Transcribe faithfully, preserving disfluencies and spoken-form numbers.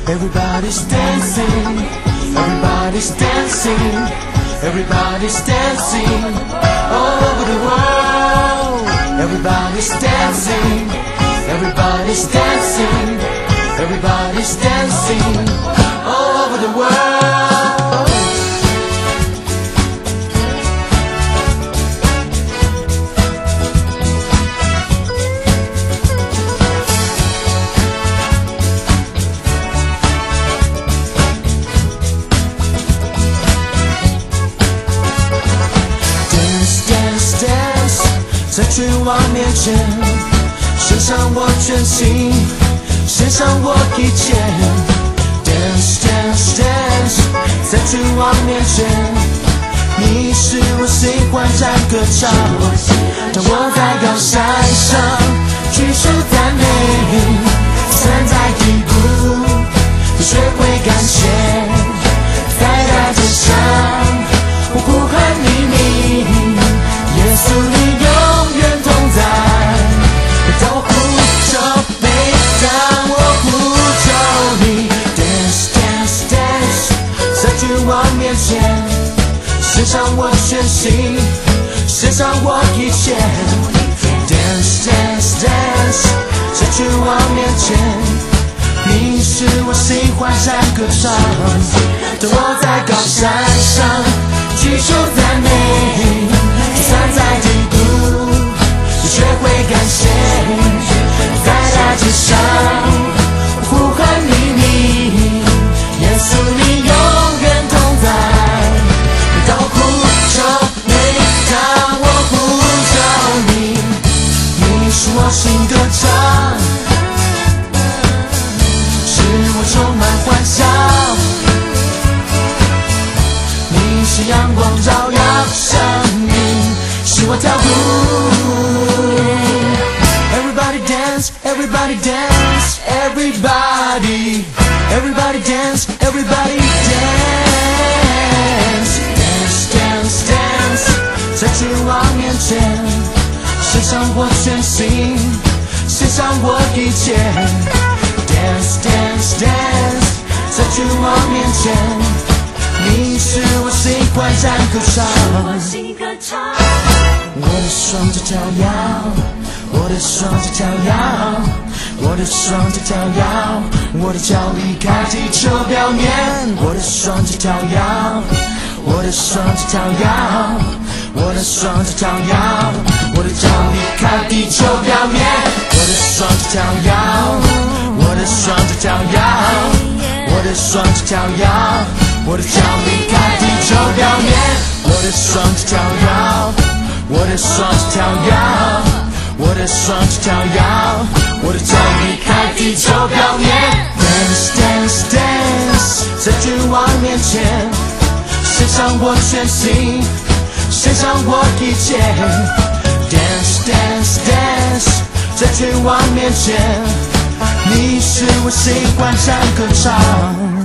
Everybody's dancing, everybody's dancing, everybody's dancing all over the world. Everybody's dancing, everybody's dancing, everybody's dancing all over the world. Dance 在君王面前，献上我全心，献上我一切。Dance dance dance 在君王面前，你是我心欢赞歌唱。当我在高山上举手赞美，站在低谷学会感谢，在大街上我呼喊你名。耶稣，你永远同在。当我呼求，每当我呼求你 ，dance dance dance， 在君王面前，献上我全心，献上我一切。dance dance dance， 在君王面前，你是我心欢赞歌唱。当我在高山上举手赞美。站在低谷，学会感谢，在大街上呼喊你名，耶稣你永远同在。当我呼求，每当我呼求你，你是我心歌唱，使我充满欢笑。你是阳光照耀生命。是我跳舞 Everybody dance, everybody dance, everybody Everybody dance, everybody dance Dance, dance, dance 在君王面前献上我全心献上我一切 Dance, dance, dance 在君王面前你是我心欢赞歌唱我的双脚跳跃，我的双脚跳跃，我的双脚跳跃，我的脚离开地球表面。我的双脚跳跃，我的双脚跳跃，我的双脚跳跃，我的脚离开地球表面。我的双脚跳跃，我的双脚跳跃，我的双脚跳跃，我的脚离开地球表面。我的双脚跳跃。我的双脚跳跃，我的双脚跳跃，我的脚离开地球表面。Dance, dance, dance， 在君王面前，献上我全心，献上我一切。Dance, dance, dance， 在君王面前，你是我心欢赞歌唱。